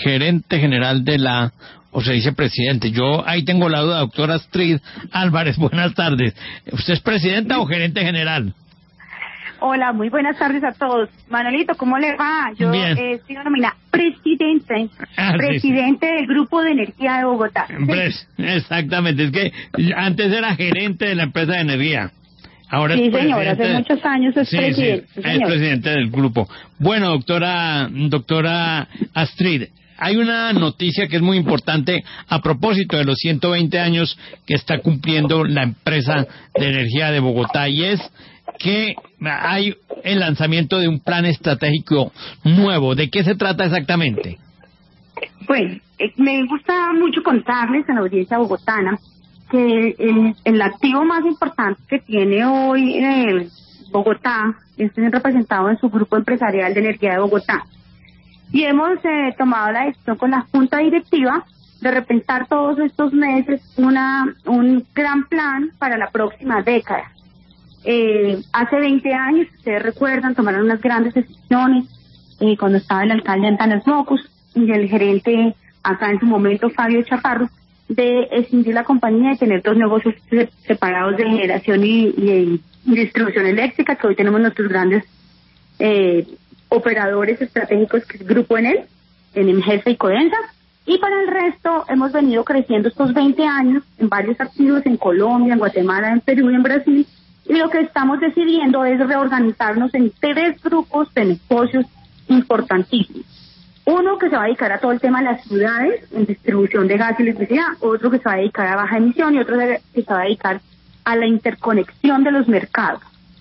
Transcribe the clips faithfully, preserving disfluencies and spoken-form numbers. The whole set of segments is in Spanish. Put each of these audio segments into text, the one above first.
gerente general de la, o se dice presidente. Yo ahí tengo la duda, doctora Astrid Álvarez, buenas tardes. ¿Usted es presidenta o gerente general? Hola, muy buenas tardes a todos. Manolito, ¿cómo le va? Yo Bien. eh, estoy denominada presidente, Ah, presidente sí, sí. del Grupo de Energía de Bogotá. Pues, exactamente, es que antes era gerente de la empresa de energía. Ahora Sí, es señor, hace presidente. muchos años es Sí, presidente. sí, Sí, es señor. presidente del grupo. Bueno, doctora, doctora Astrid, hay una noticia que es muy importante a propósito de los ciento veinte años que está cumpliendo la empresa de energía de Bogotá, y es que hay el lanzamiento de un plan estratégico nuevo. ¿De qué se trata exactamente? Bueno, eh, me gusta mucho contarles a la audiencia bogotana que el, el activo más importante que tiene hoy eh, Bogotá es representado en su grupo empresarial de energía de Bogotá. Y hemos eh, tomado la decisión con la junta directiva de repensar todos estos meses una un gran plan para la próxima década. Eh, hace veinte años, ustedes recuerdan, tomaron unas grandes decisiones eh, cuando estaba el alcalde Antanas Mocus y el gerente acá en su momento, Fabio Chaparro, de escindir la compañía y tener dos negocios separados de generación y, y, y distribución eléctrica, que hoy tenemos nuestros grandes eh, operadores estratégicos, que es Grupo Enel, en Enel y Codensa, y para el resto hemos venido creciendo estos veinte años en varios activos en Colombia, en Guatemala, en Perú y en Brasil, y lo que estamos decidiendo es reorganizarnos en tres grupos de negocios importantísimos. Uno que se va a dedicar a todo el tema de las ciudades, en distribución de gas y electricidad, otro que se va a dedicar a baja emisión y otro que se va a dedicar a la interconexión de los mercados.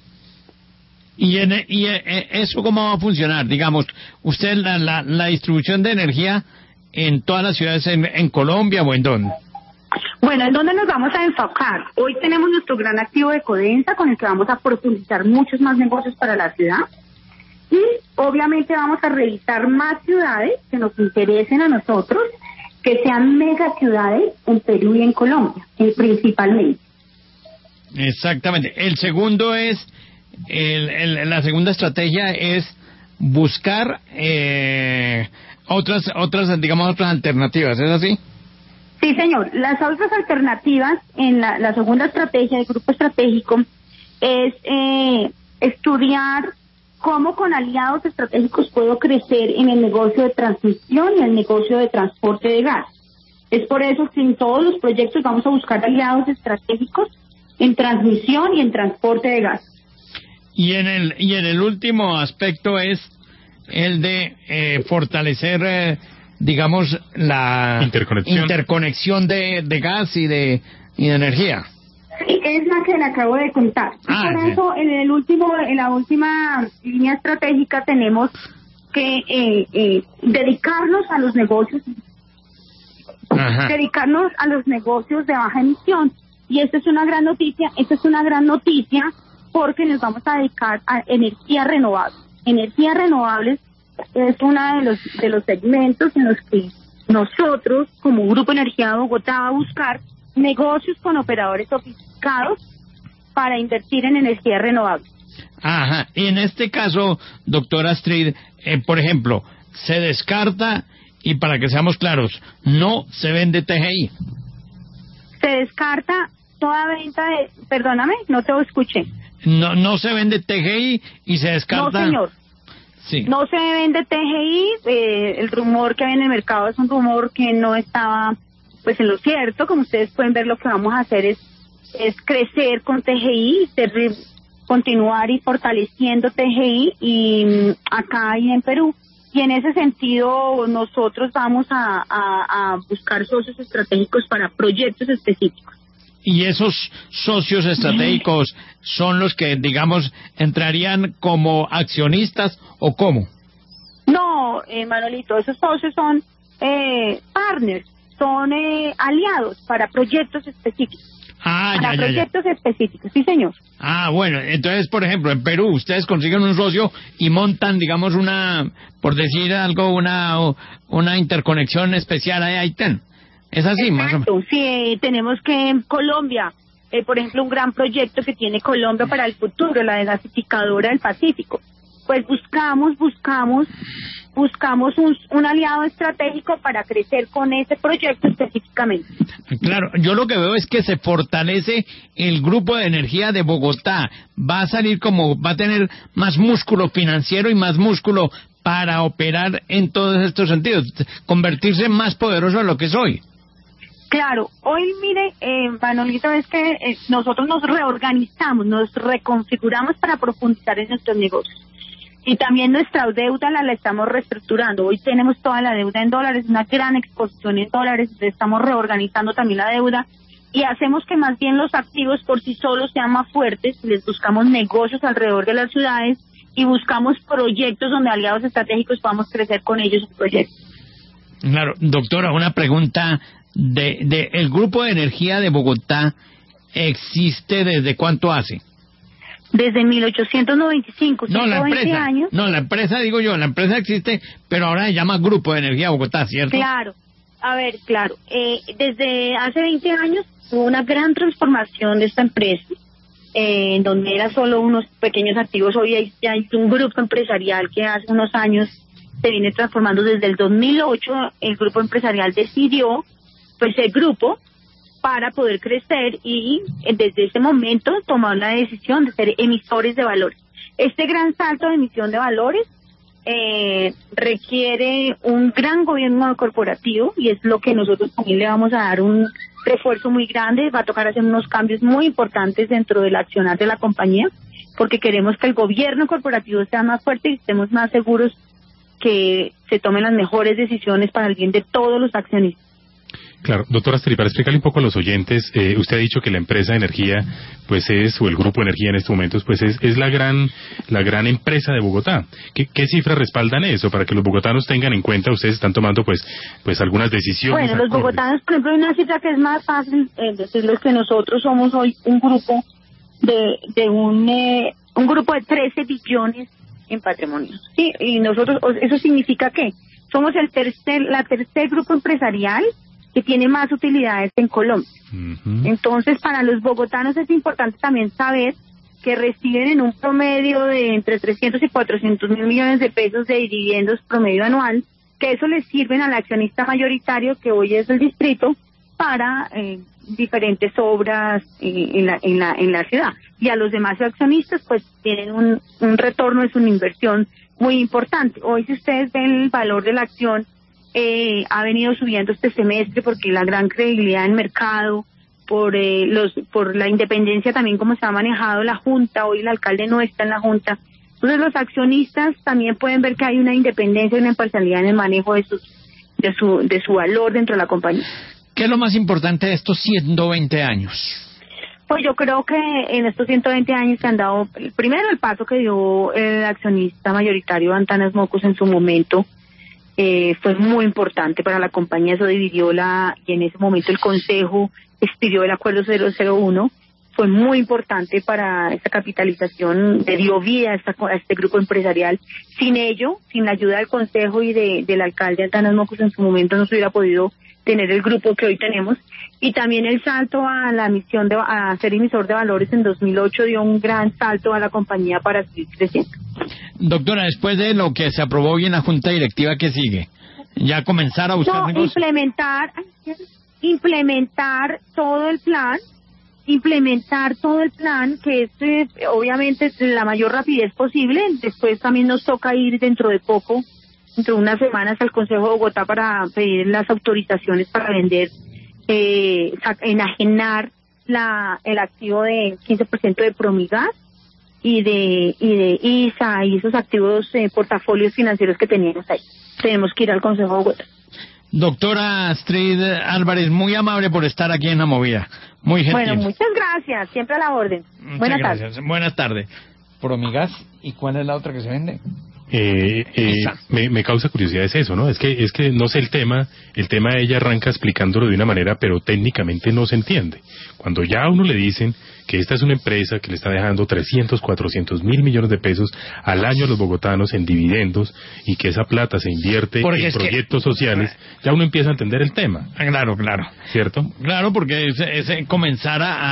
¿Y, en, y eso cómo va a funcionar? Digamos, usted la, la, la distribución de energía en todas las ciudades en, en Colombia o en dónde? Bueno, ¿en dónde nos vamos a enfocar? Hoy tenemos nuestro gran activo de Codensa, con el que vamos a profundizar muchos más negocios para la ciudad. Y obviamente vamos a revisar más ciudades que nos interesen a nosotros, que sean mega ciudades en Perú y en Colombia, eh, principalmente. Exactamente. El segundo es, el, el, la segunda estrategia es buscar eh, otras, otras, digamos, otras alternativas, ¿es así? Sí, señor. Las otras alternativas en la, la segunda estrategia del grupo estratégico es eh, estudiar cómo con aliados estratégicos puedo crecer en el negocio de transmisión y el negocio de transporte de gas. Es por eso que en todos los proyectos vamos a buscar aliados estratégicos en transmisión y en transporte de gas. Y en el y en el último aspecto es el de eh, fortalecer, eh, digamos, la interconexión, interconexión de, de gas y de, y de energía. Sí, es la que le acabo de contar. Ah, por sí. eso en el último, en la última línea estratégica tenemos que eh, eh, dedicarnos a los negocios, Ajá. dedicarnos a los negocios de baja emisión. Y esta es una gran noticia, esta es una gran noticia porque nos vamos a dedicar a energías renovables. Energías renovables es uno de los de los segmentos en los que nosotros, como Grupo Energía de Bogotá, va a buscar negocios con operadores sofisticados para invertir en energías renovables. Ajá. Y en este caso, doctora Astrid, eh, por ejemplo, se descarta, y para que seamos claros, no se vende T G I. Se descarta toda venta de... Perdóname, no te escuché. No, no se vende T G I y se descarta... No, señor. Sí. No se vende T G I, eh, el rumor que hay en el mercado es un rumor que no estaba pues en lo cierto. Como ustedes pueden ver, lo que vamos a hacer es, es crecer con T G I, ser, continuar y fortaleciendo T G I y acá y en Perú. Y en ese sentido nosotros vamos a, a, a buscar socios estratégicos para proyectos específicos. ¿Y esos socios estratégicos son los que, digamos, entrarían como accionistas o cómo? No, eh, Manolito, esos socios son eh, partners, son eh, aliados para proyectos específicos. Ah, para ya, ya, proyectos ya. específicos, sí, señor. Ah, bueno, entonces, por ejemplo, en Perú ustedes consiguen un socio y montan, digamos, una, por decir algo, una una interconexión especial ahí, ahí ten. Es así, Exacto, más o menos. Sí, tenemos que en Colombia, eh, por ejemplo, un gran proyecto que tiene Colombia para el futuro, la desgasificadora del Pacífico. pues buscamos, buscamos, buscamos un, un aliado estratégico para crecer con ese proyecto específicamente. Claro, yo lo que veo es que se fortalece el grupo de energía de Bogotá, va a salir como, va a tener más músculo financiero y más músculo para operar en todos estos sentidos, convertirse en más poderoso de lo que es hoy. Claro, hoy mire, eh, Manolito, es que eh, nosotros nos reorganizamos, nos reconfiguramos para profundizar en nuestros negocios. Y también nuestra deuda la, la estamos reestructurando. Hoy tenemos toda la deuda en dólares, una gran exposición en dólares, estamos reorganizando también la deuda y hacemos que más bien los activos por sí solos sean más fuertes, les buscamos negocios alrededor de las ciudades y buscamos proyectos donde aliados estratégicos podamos crecer con ellos en proyectos. Claro, doctora, una pregunta de, de el grupo de energía de Bogotá existe desde cuánto hace? Desde mil ochocientos noventa y cinco, no, la empresa, años. No, la empresa, digo yo, la empresa existe, pero ahora se llama Grupo de Energía Bogotá, ¿cierto? Claro, a ver, claro, eh, desde hace veinte años hubo una gran transformación de esta empresa, eh, en donde era solo unos pequeños activos. Hoy hay, hay un grupo empresarial que hace unos años se viene transformando. Desde el dos mil ocho el grupo empresarial decidió, pues el grupo, para poder crecer y desde ese momento tomaron la decisión de ser emisores de valores. Este gran salto de emisión de valores eh, requiere un gran gobierno corporativo y es lo que nosotros también le vamos a dar un refuerzo muy grande. Va a tocar hacer unos cambios muy importantes dentro del accionar de la compañía porque queremos que el gobierno corporativo sea más fuerte y estemos más seguros que se tomen las mejores decisiones para el bien de todos los accionistas. Claro, doctora Astrid, para explicarle un poco a los oyentes, eh, usted ha dicho que la empresa de energía, pues es, o el grupo de energía en estos momentos, pues es, es la gran, la gran empresa de Bogotá. ¿Qué, qué cifras respaldan eso? Para que los bogotanos tengan en cuenta, ustedes están tomando pues, pues algunas decisiones. Bueno, los acordes. Bogotanos, por ejemplo, hay una cifra que es más fácil eh, decirles que nosotros somos hoy un grupo de, de un, eh, un grupo de trece billones en patrimonio. Sí, y nosotros, eso significa que somos el tercer, la tercer grupo empresarial que tiene más utilidades en Colombia. Uh-huh. Entonces, para los bogotanos es importante también saber que reciben en un promedio de entre trescientos y cuatrocientos mil millones de pesos de dividendos promedio anual, que eso les sirven al accionista mayoritario, que hoy es el distrito, para eh, diferentes obras eh, en, la, en, la, en la ciudad. Y a los demás accionistas, pues, tienen un, un retorno, es una inversión muy importante. Hoy, si ustedes ven el valor de la acción, Eh, ha venido subiendo este semestre porque la gran credibilidad en mercado, por eh, los por la independencia también como se ha manejado la Junta. Hoy el alcalde no está en la Junta. Entonces los accionistas también pueden ver que hay una independencia y una imparcialidad en el manejo de, sus, de, su, de su valor dentro de la compañía. ¿Qué es lo más importante de estos ciento veinte años? Pues yo creo que en estos ciento veinte años que han dado, primero el paso que dio el accionista mayoritario Antanas Mocus en su momento, Eh, fue muy importante para la compañía. Eso dividió la, y en ese momento el consejo expidió el acuerdo cero cero uno, fue muy importante para esta capitalización, le dio vida a, esta, a este grupo empresarial. Sin ello, sin la ayuda del consejo y de, del alcalde Antanas Mocus en su momento, no se hubiera podido tener el grupo que hoy tenemos. Y también el salto a la misión de a ser emisor de valores en dos mil ocho dio un gran salto a la compañía para seguir creciendo. Doctora, después de lo que se aprobó hoy en la Junta Directiva, ¿qué sigue? ¿Ya comenzar a buscar no, negocios? implementar, implementar todo el plan, implementar todo el plan, que es eh, obviamente la mayor rapidez posible. Después también nos toca ir dentro de poco, dentro de unas semanas, al Consejo de Bogotá para pedir las autorizaciones para vender, eh, enajenar la, el activo de quince por ciento de Promigas y de y de I S A y esos activos eh, portafolios financieros que teníamos ahí. Tenemos que ir al Consejo de Bogotá. Doctora Astrid Álvarez, muy amable por estar aquí en La Movida. Muy gentil. Bueno, muchas gracias. Siempre a la orden. Muchas Buenas gracias. tardes. Buenas tardes. Promigas, ¿y cuál es la otra que se vende? Eh, eh, me, me causa curiosidad es eso, ¿no? Es que es que no sé el tema, el tema ella arranca explicándolo de una manera, pero técnicamente no se entiende. Cuando ya a uno le dicen que esta es una empresa que le está dejando trescientos, cuatrocientos mil millones de pesos al año a los bogotanos en dividendos y que esa plata se invierte porque en proyectos que... sociales, ya uno empieza a entender el tema. Claro, claro. ¿Cierto? Claro, porque es, es comenzar a